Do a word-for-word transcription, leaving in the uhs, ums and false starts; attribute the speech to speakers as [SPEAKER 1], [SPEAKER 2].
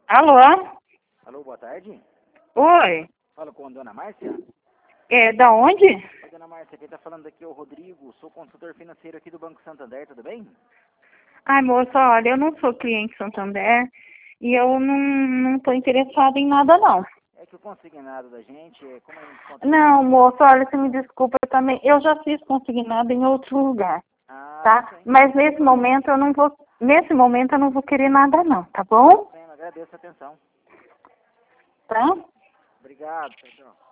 [SPEAKER 1] Alô?
[SPEAKER 2] Alô, boa tarde.
[SPEAKER 1] Oi.
[SPEAKER 2] Fala com a dona Márcia.
[SPEAKER 1] É, da onde?
[SPEAKER 2] Oi, dona Márcia, quem tá falando aqui é o Rodrigo, sou consultor financeiro aqui do Banco Santander, tudo bem?
[SPEAKER 1] Ai, moça, olha, eu não sou cliente Santander e eu não, não tô interessada em nada, não.
[SPEAKER 2] É que o consignado da gente, é como a gente conta...
[SPEAKER 1] Não, moça, olha, você me desculpa eu também. Eu já fiz consignado em outro lugar,
[SPEAKER 2] Ah,
[SPEAKER 1] tá?
[SPEAKER 2] sim.
[SPEAKER 1] Mas nesse momento eu não vou, nesse momento eu não vou querer nada, não, tá bom?
[SPEAKER 2] Bem, agradeço a atenção.
[SPEAKER 1] Tá?
[SPEAKER 2] Obrigado, tchau, tchau.